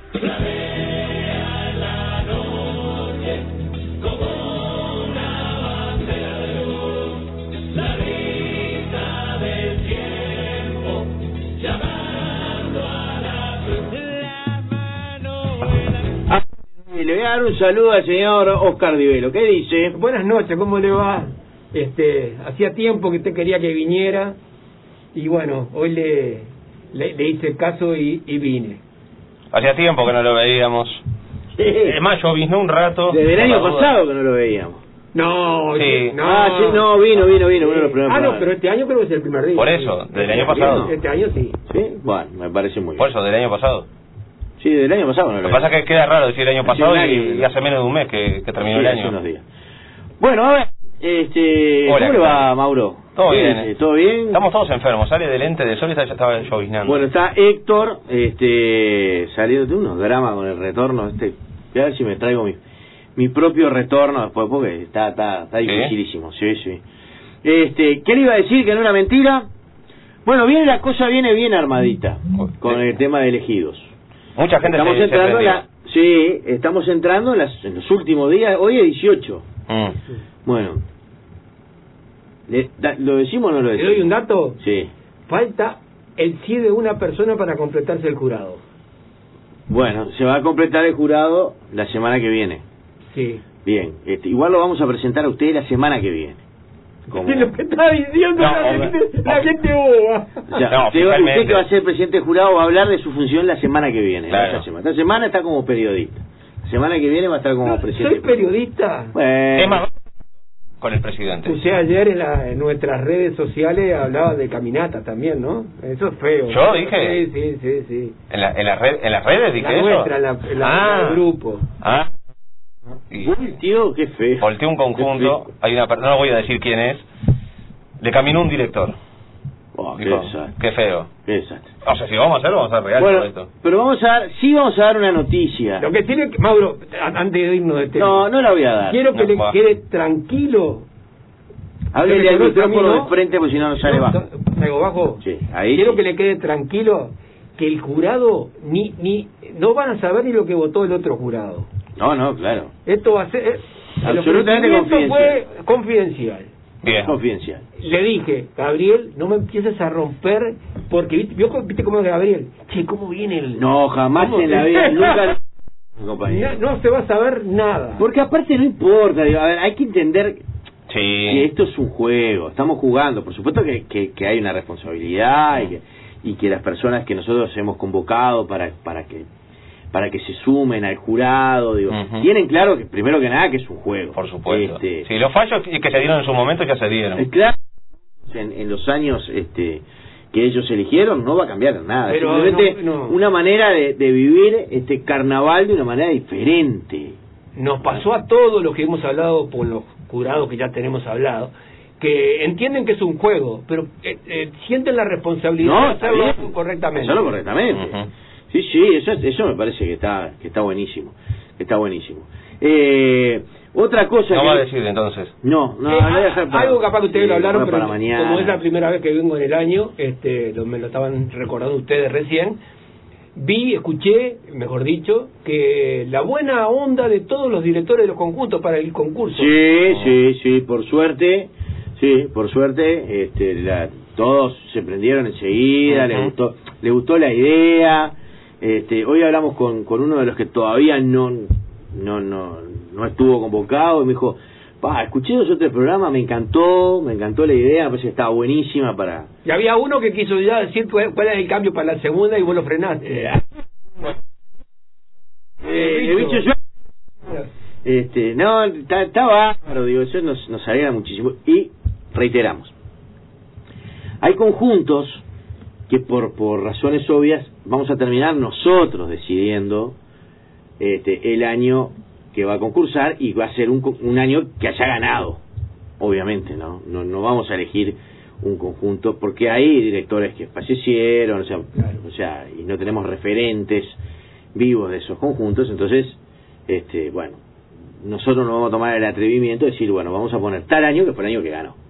Le voy a dar un saludo al señor Oscar Divelo. ¿Qué dice? Buenas noches, ¿cómo le va? Hacía tiempo que usted quería que viniera y bueno, hoy le hice caso y vine. Hacía tiempo que no lo veíamos. Sí. Es más, yo vine un rato. Desde el año pasado que no lo veíamos. No, sí. No, vino uno de los primeros no, programas. pero este año creo que es el primer día. Por eso, del año pasado. Este año sí. Sí, bueno, me parece muy bien. Por eso, del año pasado. Sí, del año pasado no lo Lo que pasa es que queda raro decir el año pasado y hace menos de un mes que terminó sí, el año. Hace unos días. Bueno, a ver, Hola, ¿cómo le va, Mauro? Todo bien. ¿Todo bien? Estamos todos enfermos. Sale del lente de sol y ya estaba lloviznando. Bueno, está Héctor, saliendo de unos dramas con el retorno. A ver si me traigo mi propio retorno después, porque está dificilísimo. Sí. ¿Qué le iba a decir? ¿Que no era mentira? Bueno, la cosa viene bien armadita con el tema de elegidos. Mucha gente estamos entrando estamos entrando en los últimos días. Hoy es 18. Bueno, ¿lo decimos o no lo decimos? ¿Le doy un dato? Sí. Falta el sí de una persona para completarse el jurado. Bueno, se va a completar el jurado la semana que viene. Sí. Bien, igual lo vamos a presentar a usted la semana que viene. ¿Qué es lo que está diciendo la gente boba? O sea, usted que va a ser presidente del jurado va a hablar de su función la semana que viene. Claro. Esta semana está como periodista. La semana que viene va a estar como presidente. ¿Soy periodista? Bueno. Es más, con el presidente. Usted ayer en nuestras redes sociales hablaba de caminata también, ¿no? Eso es feo. ¿Yo dije? Sí. ¿En las redes dije eso? Nuestra, el grupo. Tío, qué feo. Volteé un conjunto, hay una persona, no voy a decir quién es, le caminó un director. Dijo, qué feo. Qué desastre. O sea, si vamos a hacerlo, vamos a hacer real todo esto. Pero vamos a dar una noticia. Lo que tiene que, Mauro, antes de irnos de tema. No la voy a dar. Quiero que le quede tranquilo. Háblele al micrófono de frente, porque si no sale bajo. ¿Salgo bajo? Sí, ahí quiero sí. que le quede tranquilo que el jurado no van a saber ni lo que votó el otro jurado. No, claro. Esto va a ser absolutamente confidencial. Fue confidencial. Bien. Confidencial. Le dije, Gabriel, no me empieces a romper, porque viste cómo es Gabriel. Che, ¿cómo viene el...? No, jamás en la vida, nunca... No se va a saber nada. Porque aparte no importa, digo, a ver, hay que entender que esto es un juego, estamos jugando, por supuesto que hay una responsabilidad y que las personas que nosotros hemos convocado para que se sumen al jurado, digo, tienen claro que primero que nada que es un juego. Por supuesto. Sí, los fallos que se dieron en su momento ya se dieron. Claro, en los años que ellos eligieron no va a cambiar nada. Pero simplemente una manera de vivir este carnaval de una manera diferente. Nos pasó a todos los que hemos hablado por los jurados que ya tenemos hablado, que entienden que es un juego, pero sienten la responsabilidad de hacerlo correctamente. Hacerlo correctamente. Sí, eso me parece que está buenísimo. Está buenísimo. Otra cosa no va a decir entonces. No voy a dejar para, algo capaz que ustedes lo hablaron, pero mañana. Como es la primera vez que vengo en el año, me lo estaban recordando ustedes recién. Escuché, mejor dicho, que la buena onda de todos los directores de los conjuntos para el concurso. Sí, por suerte, todos se prendieron enseguida, le gustó la idea. Hoy hablamos con uno de los que todavía no estuvo convocado y me dijo, escuché 2 o 3 programas, me encantó la idea, me parece que estaba buenísima para... Y había uno que quiso ya decir cuál es el cambio para la segunda y vos lo frenaste. El bicho yo... está bárbaro, digo, eso nos alegra muchísimo. Y reiteramos, hay conjuntos que por razones obvias vamos a terminar nosotros decidiendo el año que va a concursar, y va a ser un año que haya ganado, obviamente, no vamos a elegir un conjunto porque hay directores que fallecieron, o sea, y no tenemos referentes vivos de esos conjuntos. Entonces nosotros no vamos a tomar el atrevimiento de decir, bueno, vamos a poner tal año que fue el año que ganó.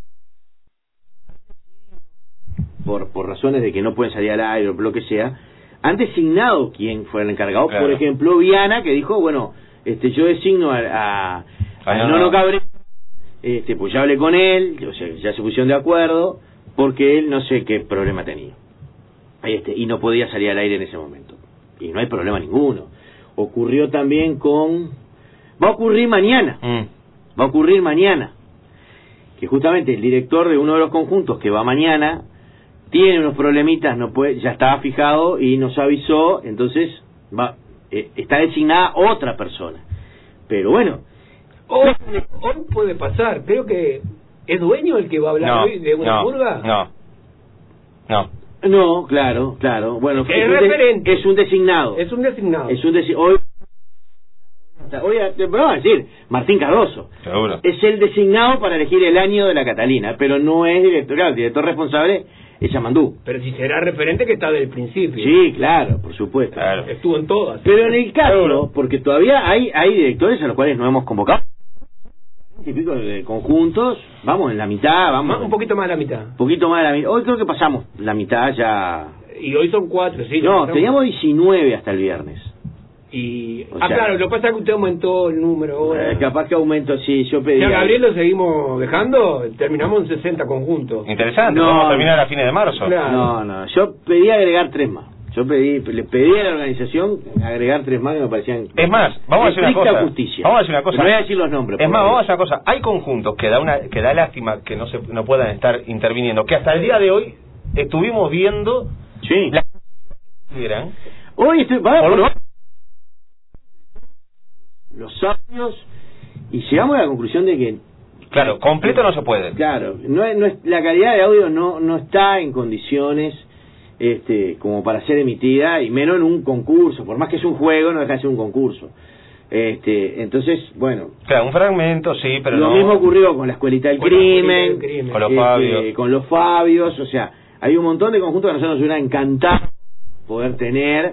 Por razones de que no pueden salir al aire o lo que sea, han designado quién fue el encargado. Claro. Por ejemplo, Viana, que dijo, bueno, yo designo a Nono Cabrera, pues ya hablé con él, o sea, ya se pusieron de acuerdo, porque él no sé qué problema tenía. Y no podía salir al aire en ese momento. Y no hay problema ninguno. Ocurrió también va a ocurrir mañana. Va a ocurrir mañana. Que justamente el director de uno de los conjuntos que va mañana tiene unos problemitas, no puede, ya estaba fijado y nos avisó, entonces está designada otra persona. Pero bueno, hoy puede pasar. Creo que es Dueño el que va a hablar hoy de una purga. No, claro. Bueno, es referente. Es un designado. Hoy vamos a decir Martín Cardoso. Seguro. Es el designado para elegir el año de la Catalina, pero no es director. Claro, el director responsable es Yamandú. Pero si será referente que está desde el principio. Sí, claro, por supuesto. Claro. Estuvo en todas. Pero en el caso, porque todavía hay directores a los cuales no hemos convocado. Y pico de conjuntos, vamos en la mitad, un poquito más de la mitad. Hoy creo que pasamos la mitad ya. Y hoy son 4, sí. No, teníamos 19 hasta el viernes. Claro, lo que pasa es que usted aumentó el número ahora. Capaz que aumento, sí, yo pedí. ¿Ya Gabriel lo seguimos dejando? Terminamos en 60 conjuntos. Interesante, vamos a terminar a fines de marzo. Claro. No, yo pedí agregar 3 más. Le pedí a la organización agregar 3 más que me parecían. Es más, vamos a decir una cosa. Justicia. Vamos a decir una cosa. No voy a decir los nombres. Es más, vamos a decir una cosa. Hay conjuntos que da lástima que no puedan estar interviniendo. Que hasta el día de hoy estuvimos viendo. Sí. Hoy los sabios y llegamos a la conclusión de que claro, completo no se puede. Claro, no es la calidad de audio no está en condiciones como para ser emitida, y menos en un concurso, por más que es un juego, no deja de ser un concurso. Entonces, bueno, claro, un fragmento, sí, pero lo mismo ocurrió con la Escuelita del Crimen, con los Fabios, o sea, hay un montón de conjuntos que a nosotros nos hubiera encantado poder tener,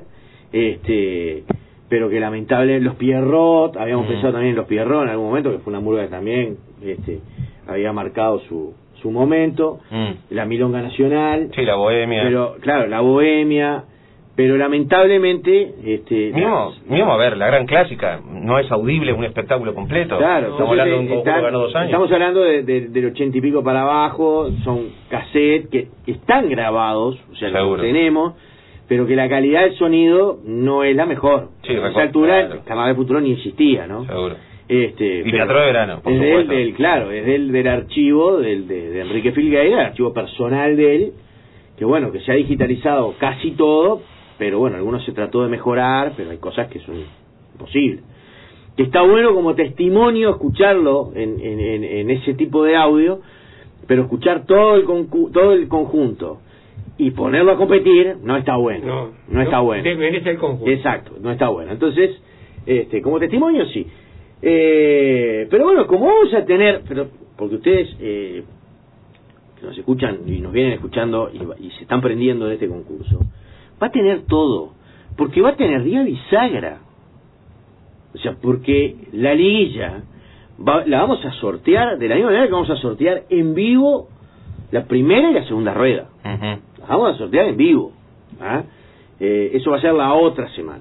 pero que lamentable, los Pierrot, habíamos pensado también en los Pierrot en algún momento, que fue una murga que también había marcado su momento, la Milonga Nacional, sí, la Bohemia, pero claro, la Bohemia, pero lamentablemente mismo a ver, la Gran Clásica no es audible, un espectáculo completo. Claro, estamos hablando de un conjunto que ganó 2 años. Estamos hablando del 80 y pico para abajo, son cassettes que están grabados, o sea, los tenemos, pero que la calidad del sonido no es la mejor. Sí, a esa altura el Carnaval de Futuro ni existía, ¿no? Seguro. Y Teatro de Verano, por supuesto. Es del archivo de Enrique Filgueira, el archivo personal de él, que bueno, que se ha digitalizado casi todo, pero bueno, algunos se trató de mejorar, pero hay cosas que son imposibles. Que está bueno como testimonio escucharlo en ese tipo de audio, pero escuchar todo el conjunto y ponerlo a competir no está bueno. No está bueno. Merece el conjunto. Exacto, no está bueno. Entonces, como testimonio sí. Pero bueno, como vamos a tener, porque ustedes que nos escuchan y nos vienen escuchando y se están prendiendo de este concurso, va a tener todo, porque va a tener día bisagra, o sea, porque la liguilla la vamos a sortear de la misma manera que vamos a sortear en vivo la primera y la segunda rueda. Las vamos a sortear en vivo, eso va a ser la otra semana.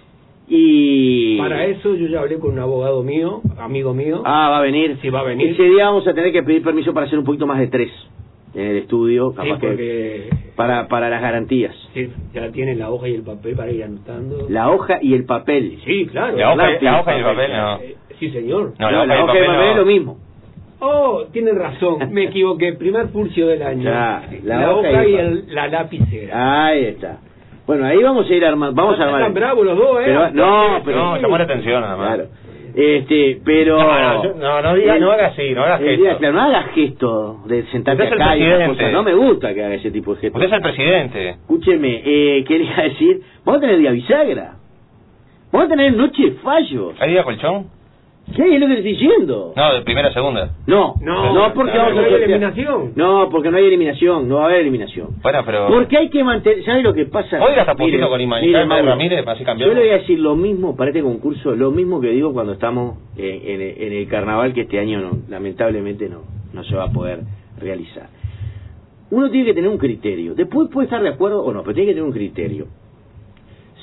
Y para eso yo ya hablé con un abogado mío, amigo mío. Va a venir. Sí, va a venir. Ese día vamos a tener que pedir permiso para hacer un poquito más de 3 en el estudio, capaz que para las garantías. Sí, ya tienen la hoja y el papel para ir anotando. La hoja y el papel. Sí, claro. La hoja y el papel, no. Sí, señor. No, la hoja y el papel es lo mismo. Oh, tienen razón, me equivoqué. Primer furcio del año. Ya, la hoja y la lapicera. Ahí está. Bueno, ahí vamos a ir armando. Vamos a armar. Están bravos los dos, pero llamó la atención nada más. Claro. Pero no hagas así, no hagas gesto. Claro, no hagas gesto de sentarte acá y esas cosas. No me gusta que haga ese tipo de gestos. Usted es el presidente. Escúcheme, ¿qué le iba a decir? Vamos a tener día bisagra. Vamos a tener noche de fallos. ¿Hay día colchón? ¿Qué es lo que te estoy diciendo? No, de primera a segunda. No, porque vamos a hacer eliminación. No, porque no hay eliminación, no va a haber eliminación. Bueno, pero porque hay que mantener, ¿sabes lo que pasa? Hoy hasta puntito con Imanol Ramírez, así cambió. Yo le voy a decir lo mismo para este concurso, lo mismo que digo cuando estamos en el carnaval, que este año lamentablemente no se va a poder realizar. Uno tiene que tener un criterio. Después puede estar de acuerdo o no, pero tiene que tener un criterio.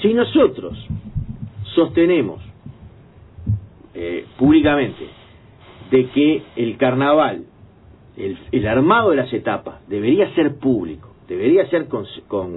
Si nosotros sostenemos públicamente de que el carnaval, el armado de las etapas, debería ser público, debería ser con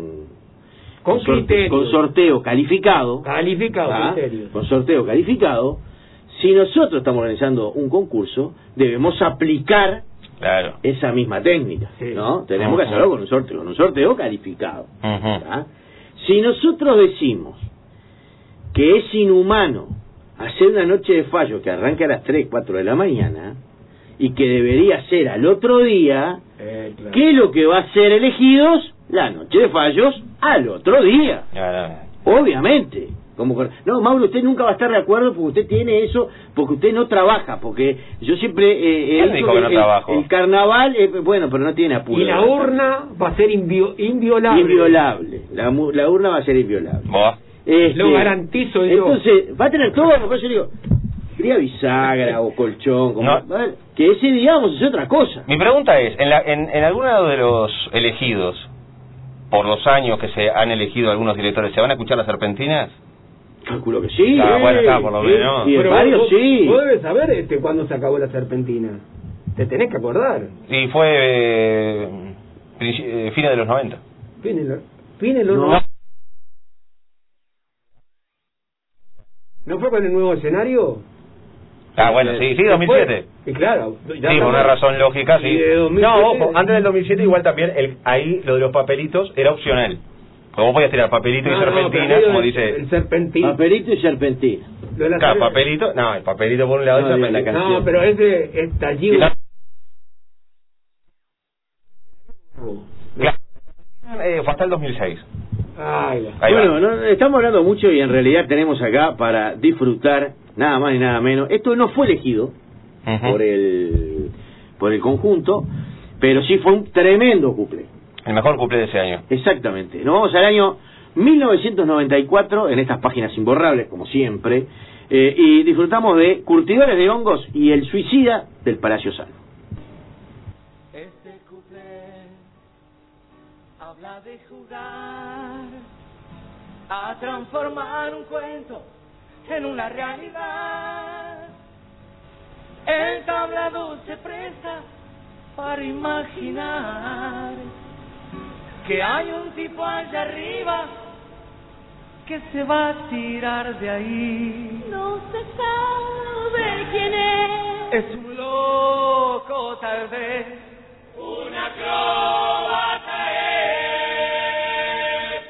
sorteo calificado, con sorteo calificado, si nosotros estamos organizando un concurso, debemos aplicar esa misma técnica, ¿no? Tenemos que hacerlo con un sorteo calificado. Si nosotros decimos que es inhumano hacer una noche de fallo que arranca a las 3, 4 de la mañana y que debería ser al otro día, ¿qué es lo que va a ser elegidos? La noche de fallos al otro día. Obviamente. No, Mauro, usted nunca va a estar de acuerdo porque usted tiene eso, porque usted no trabaja, porque yo siempre el carnaval, bueno, pero no tiene apuro. Y la urna va a ser inviolable. Inviolable. La urna va a ser inviolable. Lo garantizo yo. Entonces, va a tener todo, porque yo digo, quería bisagra o colchón, que ese, digamos, es otra cosa. Mi pregunta es, en alguno de los elegidos, por los años que se han elegido algunos directores, ¿se van a escuchar las serpentinas? Calculo que sí. Bueno, está, por lo menos. Y en varios sí. Vos debes saber cuándo se acabó la serpentina. Te tenés que acordar. Y fue fines de los 90. Fines de los 90. ¿No fue con el nuevo escenario? Bueno, sí, 2007. Y claro. Sí, por una razón lógica, sí. No, ojo, antes del 2007 igual también, ahí lo de los papelitos era opcional. Porque vos podías tirar papelito y serpentina, como dice... El serpentina. Papelito y serpentina. Claro, papelito, el papelito por un lado y serpentina. No, pero ese estallido... Claro, fue hasta el 2006. Bueno, no, estamos hablando mucho y en realidad tenemos acá para disfrutar nada más y nada menos. Esto no fue elegido por el conjunto, pero sí fue un tremendo cumple. El mejor cumple de ese año. Exactamente. Nos vamos al año 1994 en estas páginas imborrables, como siempre, y disfrutamos de Curtidores de Hongos y El Suicida del Palacio Salvo. Este cumple habla de jugar a transformar un cuento en una realidad. El tablado se presta para imaginar que hay un tipo allá arriba que se va a tirar de ahí. No se sabe quién es. Es un loco tal vez, un acróbata es.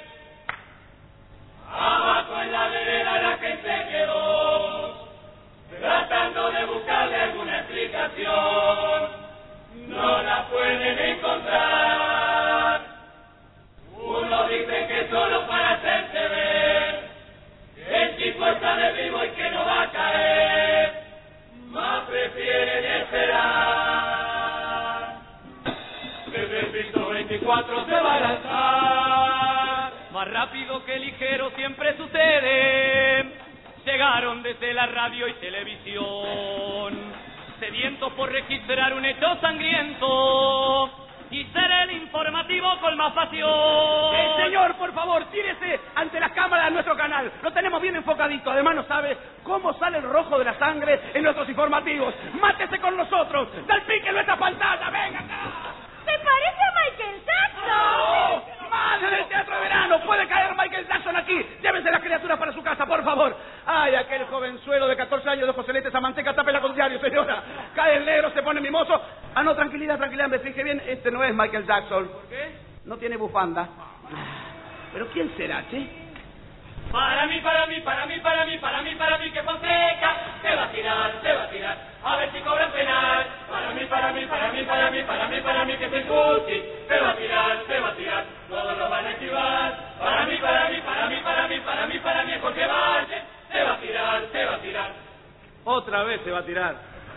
Abajo en la vereda la gente quedó, tratando de buscarle alguna explicación. No la pueden encontrar. Uno dice que solo para hacerse ver, el tipo está de vivo y que no va a caer, más prefieren esperar. Desde el piso 24 se va a lanzar, más rápido que ligero siempre sucede. Llegaron desde la radio y televisión, sedientos por registrar un hecho sangriento y ser el informativo con más pasión. Señor, por favor, tírese ante las cámaras de nuestro canal. Lo tenemos bien enfocadito. Además, no sabe cómo sale el rojo de la sangre en nuestros informativos. Mátese con nosotros. Salpique nuestra pantalla. Venga acá. ¿Te parece a Michael Jackson? ¡No! ¡Madre del Teatro de Verano! ¡Puede caer Michael Jackson aquí! Llévense las criaturas para su casa, por favor. ¡Ay, aquel jovenzuelo de 14 años de ojos celestes a manteca! ¡Tápela con diario, señora! Cae el negro, se pone mimoso. Ah, no, tranquilidad, me fije bien. Este no es Michael Jackson. ¿Por qué? No tiene bufanda. ¿Pero quién será, che? Para mí, que Fonseca se va a tirar. A ver si cobran penal. Para mí, que se Cuti se va a tirar. Todos lo van a esquivar. Para mí, Jorge Valle se va a tirar. Otra vez se va a tirar.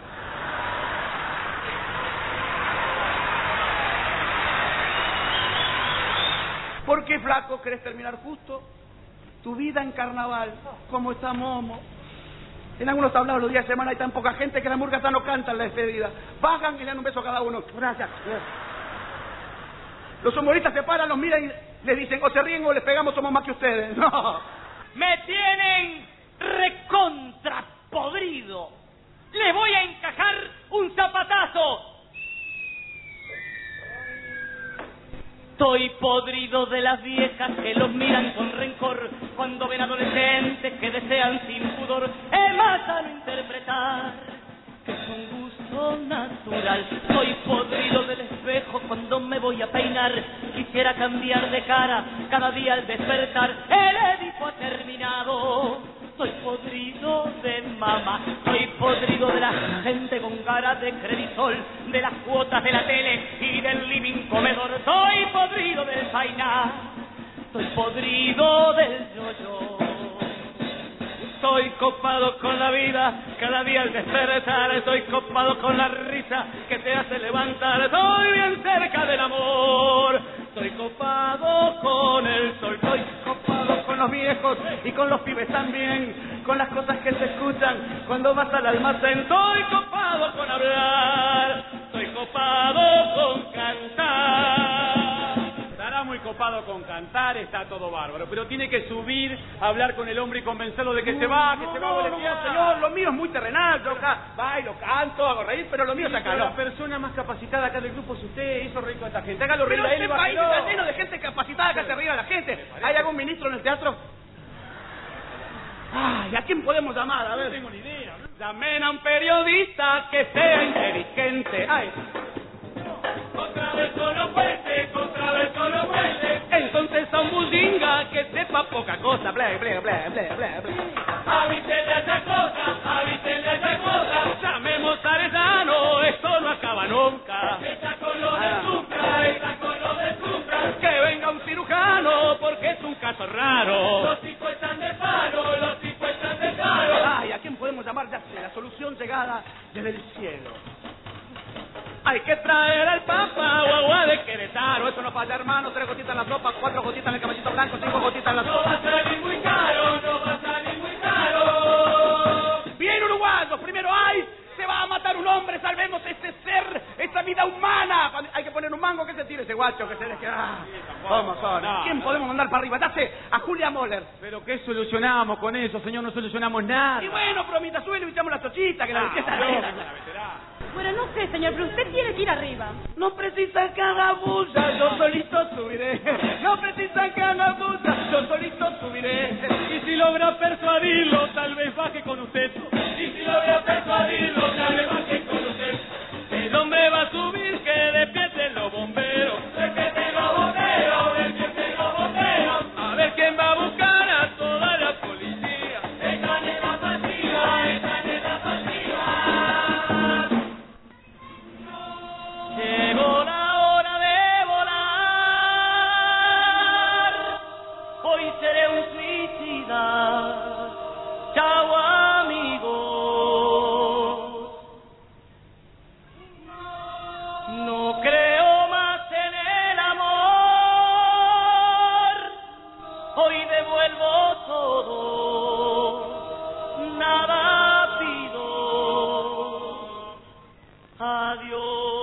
¿Por qué, flaco, querés terminar justo tu vida en carnaval? ¿Cómo está Momo? En algunos tablados los días de semana hay tan poca gente que la murga hasta no canta en la despedida. Bajan y le dan un beso a cada uno. Gracias. Los humoristas se paran, los miran y les dicen, o se ríen o les pegamos, somos más que ustedes. No, Me tienen recontra podrido. Les voy a encajar un zapatazo. Estoy podrido de las viejas que los miran con rencor cuando ven adolescentes que desean sin pudor. Es más sano interpretar que es un gusto natural. Estoy podrido del espejo cuando me voy a peinar. Quisiera cambiar de cara cada día al despertar. El Edipo ha terminado. Estoy podrido de mamá, estoy podrido de la gente con cara de credisol, de las cuotas de la tele y del living comedor. Estoy podrido del painá, estoy podrido del yo-yo. Estoy copado con la vida, cada día al despertar. Estoy copado con la risa que te hace levantar. Estoy bien cerca del amor. Estoy copado con el sol. Estoy copado con los viejos y con los pibes también. Con las cosas que se escuchan cuando vas al almacén. Estoy copado con hablar. Estoy copado con cantar. Estará muy copado con cantar, está todo bárbaro, pero tiene que subir, hablar con el hombre y convencerlo de que se va, que se va a boletear. Señor, lo mío es muy terrenal, yo acá bailo, canto, hago reír, pero lo mío es acá. La persona más capacitada acá del grupo es usted, hizo reír con esta gente. Hágalo reír a él y bájelo. Pero este país está lleno de gente capacitada que hace reír a la gente. ¿Hay algún ministro en el teatro? Ay, ¿a quién podemos llamar? A ver. No tengo ni idea. Llamen a un periodista que sea inteligente. Ay. Otra vez solo fuerte, otra vez solo fuerte. Entonces a un bullinga que sepa poca cosa. Bla, bla, bla, bla, bla, bla. Avísenle a esa cosa, avísenle a esa cosa. Llamemos a Arellano, esto no acaba nunca. Está con lo del Supra, está con lo del Supra. Que venga un cirujano porque es un caso raro. Los tipos están de paro, los tipos están de paro. Ay, ¿a quién podemos llamar? Ya sé, la solución llegada desde el cielo. Hay que traer al Papa o agua de Querétaro. Eso no falla, hermano. 3 gotitas en la sopa, 4 gotitas en el caballito blanco, 5 gotitas en la sopa. No va a salir muy caro, no va a salir muy caro. Bien, uruguayos. Primero, ¡ay! Se va a matar un hombre. Salvemos ese ser, esa vida humana. Hay que poner un mango que se tire ese guacho, que se deje. ¿Cómo son? No. ¿Quién podemos mandar para arriba? Date a Julia Moller. ¿Pero qué solucionamos con eso, señor? No solucionamos nada. Y bueno, pero mientras sube le echamos la chochita, que la belleza Bueno, no sé, señor, pero usted tiene que ir arriba. No precisa que haga bulla, yo solito subiré. No precisa que haga bulla, yo solito subiré. Y si logra persuadirlo, tal vez baje con usted. Y si logra persuadirlo, tal vez baje con usted. El hombre va a subir, que despierten los bomberos. Despierten los bomberos, despierten los bomberos. A ver quién va a buscar a toda la policía. Están en la pasiva, están en la pasiva. Llegó la hora de volar. Hoy seré un suicida. Chao, amigos. No creo más en el amor. Hoy devuelvo todo. Nada pido. Adiós.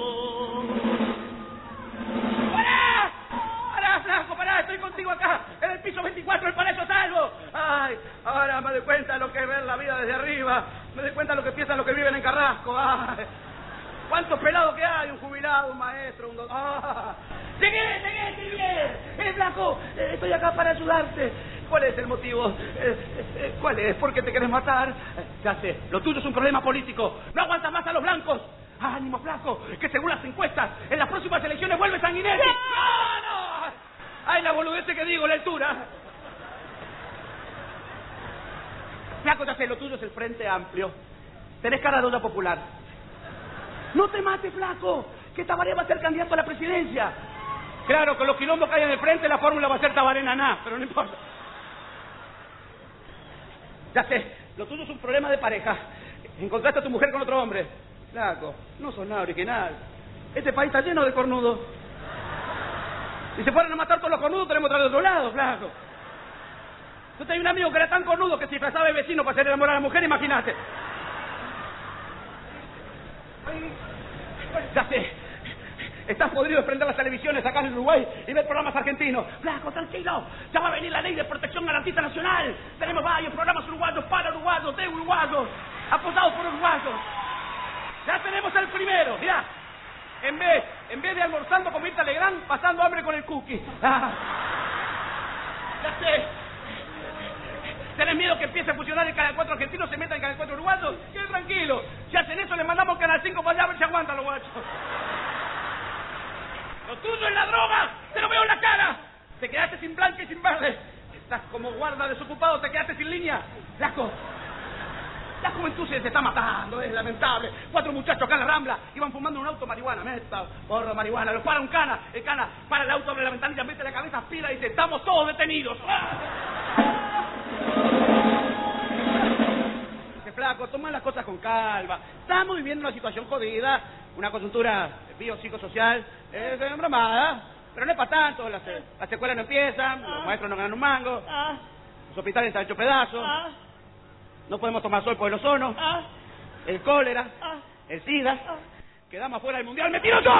¡Pará, flaco, pará! Estoy contigo acá, en el piso 24 del Palacio Salvo. Ay, ahora me doy cuenta de lo que es ver la vida desde arriba. Me doy cuenta de lo que piensan los que viven en Carrasco. Ay, ¿cuántos pelados que hay? Un jubilado, un maestro, un doctor. ¡Ah! ¡Llegué! Flaco! Estoy acá para ayudarte. ¿Cuál es el motivo? ¿Cuál es? ¿Por qué te querés matar? Ya sé, lo tuyo es un problema político. No aguantas más a los blancos. ¡Ánimo, flaco! Que según las encuestas, en las próximas elecciones vuelve Sanguinetti. ¡No! ¡Ay, la boludez que digo, la altura! Flaco, ya sé, lo tuyo es el Frente Amplio. Tenés cara de olla popular. ¡No te mates, flaco! Que Tabaré va a ser candidato a la presidencia. Claro, con los quilombos que hay en el frente, la fórmula va a ser Tabaré Naná, pero no importa. Ya sé, lo tuyo es un problema de pareja. Encontraste a tu mujer con otro hombre. Flaco, no sos nada original. Este país está lleno de cornudos. Si se fueran a matar todos los cornudos, tenemos otra de otro lado, flaco. Tú tenías un amigo que era tan cornudo que si disfrazaba de vecino para hacer enamorar a la mujer, imagínate. Ya sé, Estás podrido de prender las televisiones acá en Uruguay y ver programas argentinos. Flaco, tranquilo. Ya va a venir la ley de protección al artista nacional. Tenemos varios programas uruguayos para uruguayos, de uruguayos, apoyados por uruguayos. Ya tenemos el primero, mirá. En vez de almorzando con Mirta Legrand, pasando hambre con el cookie. Ya sé. ¿Tenés miedo que empiece a fusionar el Canal 4 argentino, se meta en Canal 4 uruguayo? Quédate tranquilo. Si hacen eso, le mandamos Canal 5 para allá a ver si aguantan los guachos. Lo tuyo es la droga. Te lo veo en la cara. Te quedaste sin blanca y sin verde. Estás como guarda desocupado, te quedaste sin línea. Flaco. La juventud se está matando, es lamentable. 4 muchachos acá en la Rambla iban fumando un auto marihuana, meta, porro marihuana, los para un cana, el cana para el auto, abre la ventanilla, mete la cabeza, aspira y dice, estamos todos detenidos. Dice, flaco, toma las cosas con calma. Estamos viviendo una situación jodida, una coyuntura biopsicosocial, embromada, pero no es para tanto, las escuelas no empiezan, los maestros no ganan un mango, los hospitales están hechos pedazos. No podemos tomar sol por el ozono, el cólera, el SIDA. Quedamos fuera del mundial. ¡Me tiro yo!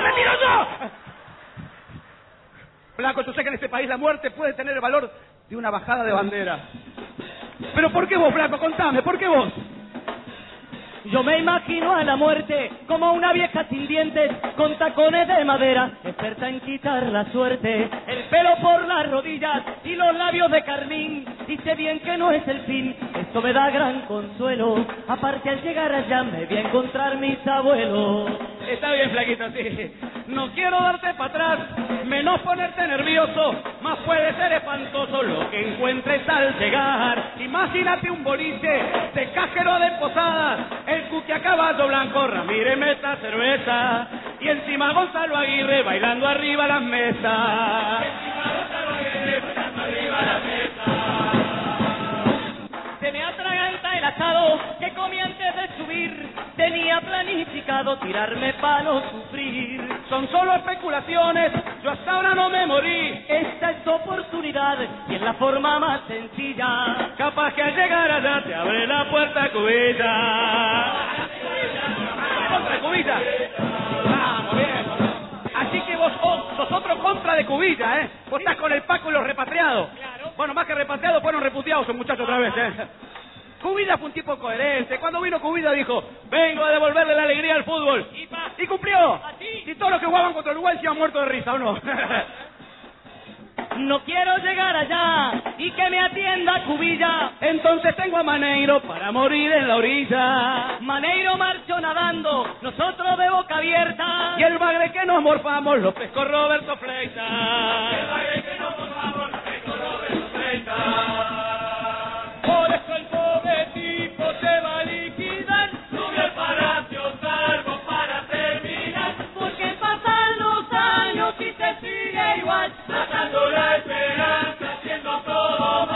Flaco, yo sé que en este país la muerte puede tener el valor de una bajada de bandera. Pero ¿por qué vos, flaco? Contame, ¿por qué vos? Yo me imagino a la muerte como una vieja sin dientes, con tacones de madera, experta en quitar la suerte, el pelo por las rodillas y los labios de carmín. Dice bien que no es el fin, esto me da gran consuelo, aparte al llegar allá me voy a encontrar mis abuelos. Está bien, flaquito, sí. No quiero darte para atrás, menos ponerte nervioso, más puede ser espantoso lo que encuentres al llegar. Imagínate un boliche de cajero de posadas, el Cuqui a caballo blanco, Ramírez meta cerveza, y encima Gonzalo Aguirre bailando arriba las mesas. Se me atraganta el asado que comí antes de subir, tenía planificado tirarme para no sufrir. Son solo especulaciones, yo hasta ahora no me morí. Esta es tu oportunidad y es la forma más sencilla. Capaz que al llegar allá te abre la puerta Cubilla. ¡Contra Cubilla! ¡Vamos, bien! Así que vos sos otro contra de Cubilla, ¿eh? Vos estás con el Paco y los repatriados. Bueno, más que repatriados, fueron repudiados esos muchachos otra vez, ¿eh? Cubilla fue un tipo coherente. Cuando vino Cubilla dijo, vengo a devolverle la alegría al fútbol. Y cumplió. Y todos los que jugaban contra Uruguay se iban muertos de risa, ¿o no? No quiero llegar allá y que me atienda Cubilla. Entonces tengo a Maneiro para morir en la orilla. Maneiro marchó nadando, nosotros de boca abierta. Y el bagre que nos morfamos lo pescó Roberto Fleita. El bagre que nos morfamos lo pescó Roberto Fleita. Por eso el pobre tipo se va a liquidar. Sube al Palacio Salvo para terminar. Porque pasan los años y se sigue igual. Matando la esperanza, haciendo todo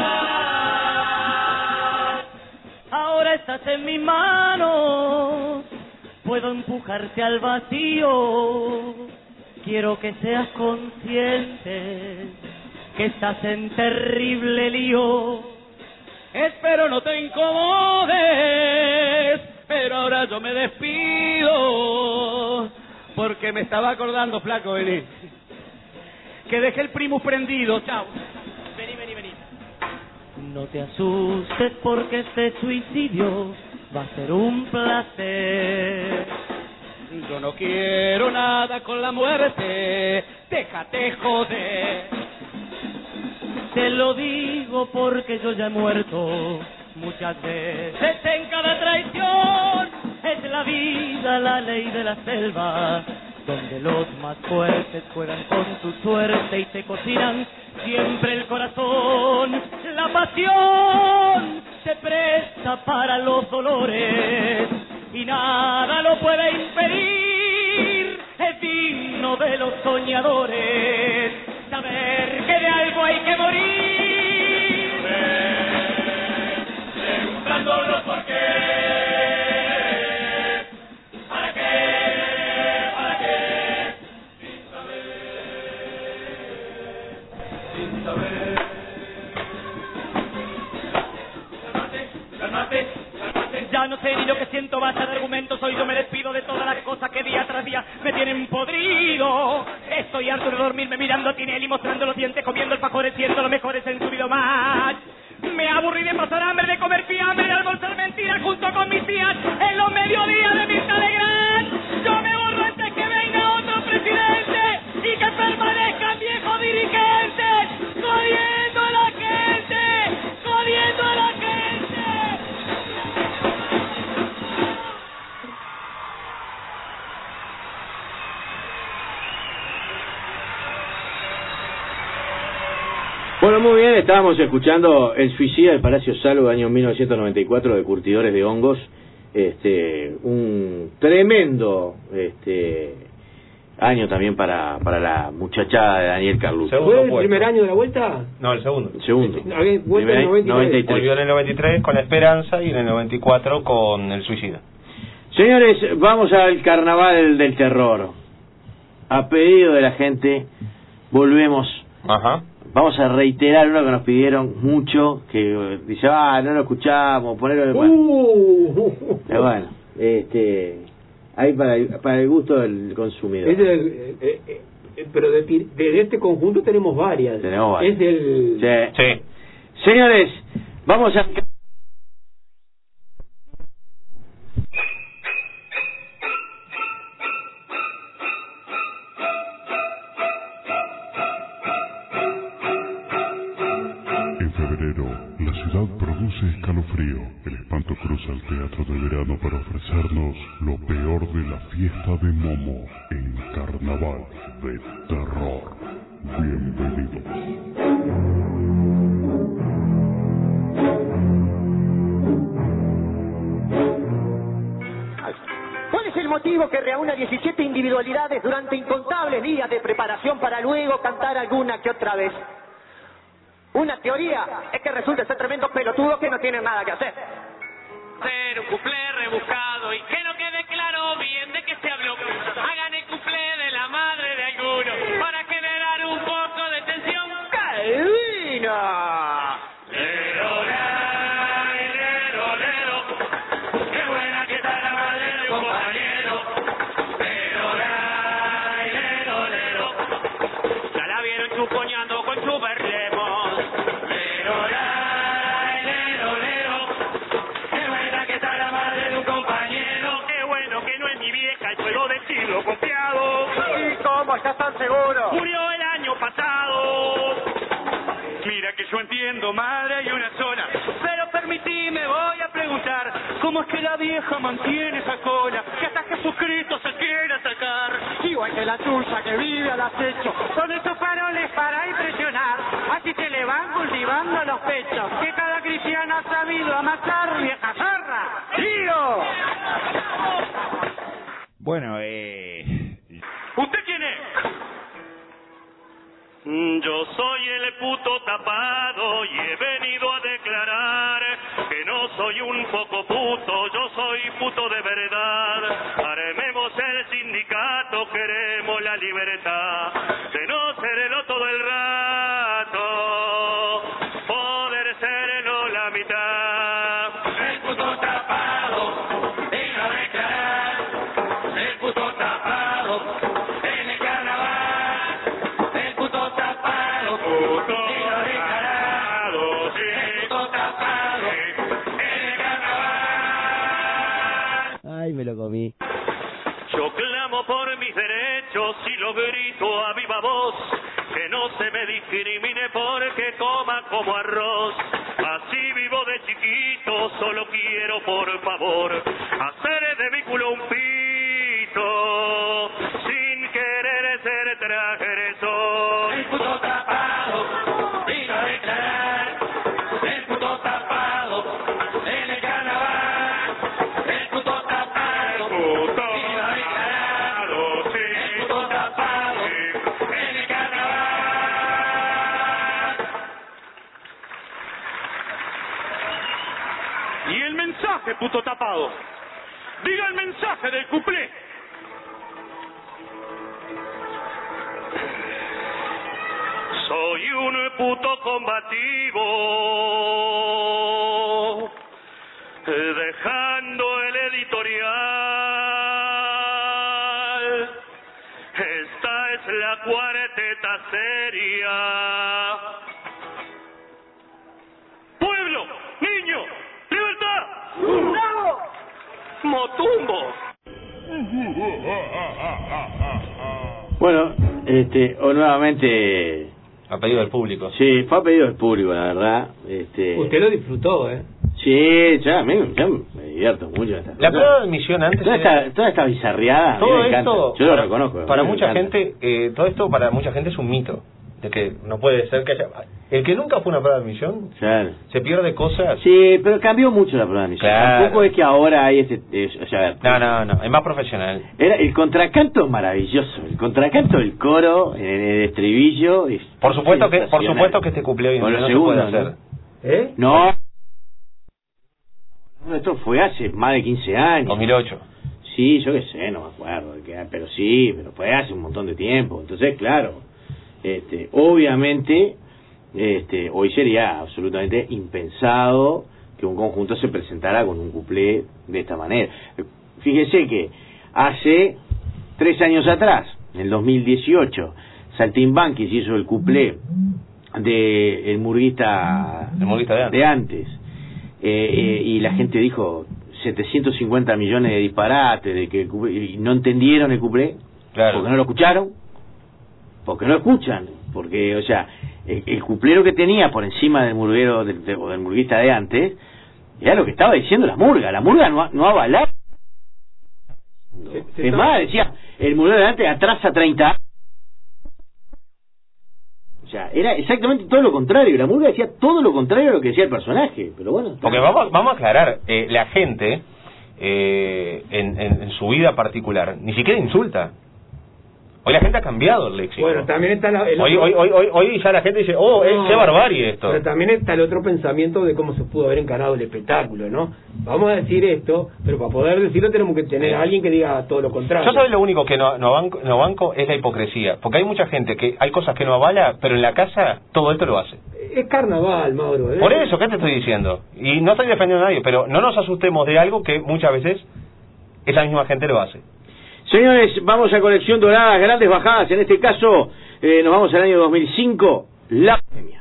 mal. Ahora estás en mis manos, puedo empujarte al vacío. Quiero que seas consciente que estás en terrible lío. Espero no te incomodes, pero ahora yo me despido, porque me estaba acordando, flaco, vení, que dejé el primus prendido, chao. Vení. No te asustes porque este suicidio va a ser un placer. Yo no quiero nada con la muerte, déjate joder. Te lo digo porque yo ya he muerto muchas veces en cada traición. Es la vida, la ley de la selva, donde los más fuertes juegan con tu suerte y te cocinan siempre el corazón. La pasión se presta para los dolores y nada lo puede impedir. Es digno de los soñadores saber que de algo hay que morir. Preguntándonos por qué. ¿Para qué? ¿Para qué? Sin saber. Ya no sé hacer y lo que siento basta de argumentos. Hoy yo me despido de todas las cosas que día tras día me tienen podrido. Estoy harto de dormirme mirando a Tinelli, mostrando los dientes, comiendo alfajores, siendo los mejores en su más. Me aburrí de pasar hambre, de comer fiambre, de almorzar mentiras junto con mis tías en los mediodías de Mirta Legrand. Yo me borro antes que venga otro presidente y que permanezcan viejos dirigentes jodiendo a la gente, jodiendo a la gente. Bueno, muy bien, estábamos escuchando El suicida del Palacio Salvo, año 1994, de Curtidores de Hongos. Un tremendo año también para la muchachada de Daniel Carlucci. ¿Fue el primer año de la vuelta? No, el segundo. Segundo. Vuelta en el 93. Volvió en el 93 con La Esperanza y en el 94 con El Suicida. Señores, vamos al Carnaval del Terror. A pedido de la gente, volvemos. Ajá. Vamos a reiterar uno que nos pidieron mucho, que dice, no lo escuchamos, ponerlo de bueno, ahí para el gusto del consumidor. Pero de este conjunto tenemos varias. Es del... Sí. Señores, vamos a... La ciudad produce escalofrío. El espanto cruza el teatro de verano para ofrecernos lo peor de la fiesta de Momo en Carnaval de Terror. Bienvenidos. ¿Cuál es el motivo que reúne 17 individualidades durante incontables días de preparación para luego cantar alguna que otra vez? Una teoría es que resulta ser tremendo pelotudo que no tiene nada que hacer. Hacer un cuplé rebuscado y que no quede claro bien de qué se habló. Hagan el cuplé de la madre de alguno para generar un poco de tensión. ¡Qué divina! Lero, lero, lero, qué buena que está la madre de un compañero. Lero, lero, ya la vieron chuponeando con su berremo. Confiado. ¿Y cómo estás tan seguro? Murió el año pasado. Mira que yo entiendo, madre, hay una zona. Pero permitime, voy a preguntar, ¿cómo es que la vieja mantiene esa cola? Que hasta Jesucristo se quiere sacar. Igual que la tuya que vive al acecho, con esos faroles para impresionar. Así se le van cultivando los pechos, que cada cristiano ha sabido amasar, vieja zorra. ¡Tiro! Bueno, ¿Usted quién es? Yo soy el puto tapado y he venido a declarar que no soy un poco puto, yo soy puto de verdad. Armemos el sindicato, queremos la libertad de no serlo todo el rato, poder serlo la mitad. El puto tapado, vino a declarar, el puto tapado, en el carnaval, el puto tapado, vino a declarar, el puto tapado, en el carnaval. Ay, me lo comí. Yo clamo por mis derechos y lo grito a viva voz, que no se me discrimine porque coma como arroz. Así vivo de chiquito, solo quiero por favor hacer de mi culo un pito, sin querer ser transgresor. El puto tapado vino a declarar, el puto tapado en el carnaval, el puto tapado vino a declarar, el puto tapado en el carnaval. Y el mensaje, puto tapado. Diga el mensaje del cuplé. Soy un puto combativo, dejando cuarteta seria. Pueblo, niño, libertad. ¡Bravo! Motumbo. Bueno, nuevamente... A pedido del público. Sí, fue a pedido del público, la verdad. Usted lo disfrutó, ¿eh? Sí, ya me divierto mucho. La prueba de admisión antes... Toda esta bizarreada, todo me encanta. esto, Yo lo reconozco. Para mucha gente, todo esto para mucha gente es un mito. De que no puede ser que haya... El que nunca fue una prueba de admisión, claro, se pierde cosas. Sí, pero cambió mucho la prueba de admisión. Claro. Tampoco es que ahora hay No, es más profesional. El contracanto es maravilloso. El contracanto del coro, el estribillo... Es por supuesto que este cumpleaños no se puede hacer. ¿no? No. Esto fue hace más de 15 años. 2008. Sí, yo qué sé, no me acuerdo. Pero fue hace un montón de tiempo. Entonces, claro... obviamente hoy sería absolutamente impensado que un conjunto se presentara con un cuplé de esta manera. Fíjese que hace 3 años atrás, en el 2018, Saltimbanquis hizo el cuplé de el murguista de antes, y la gente dijo 750 millones de disparates, de que y no entendieron el cuplé, claro, porque no lo escucharon. Porque no escuchan, porque, o sea, el cuplero que tenía por encima del murguero o del murguista de antes, era lo que estaba diciendo la murga no avalaba. Es más, decía, el murguero de antes atrasa 30 años. O sea, era exactamente todo lo contrario, la murga decía todo lo contrario a lo que decía el personaje, pero bueno. Porque vamos a aclarar, la gente, en su vida particular, ni siquiera insulta. Hoy la gente ha cambiado el léxico. Bueno, también está hoy ya la gente dice, qué barbarie esto. Pero también está el otro pensamiento de cómo se pudo haber encarado el espectáculo, ¿no? Vamos a decir esto, pero para poder decirlo tenemos que tener a alguien que diga todo lo contrario. Yo sabes lo único que no banco es la hipocresía, porque hay mucha gente que hay cosas que no avala, pero en la casa todo esto lo hace. Es carnaval, Mauro. Por eso, ¿qué te estoy diciendo? Y no estoy defendiendo a nadie, pero no nos asustemos de algo que muchas veces esa misma gente lo hace. Señores, vamos a Conexión Dorada, grandes bajadas. En este caso, nos vamos al año 2005, la pandemia.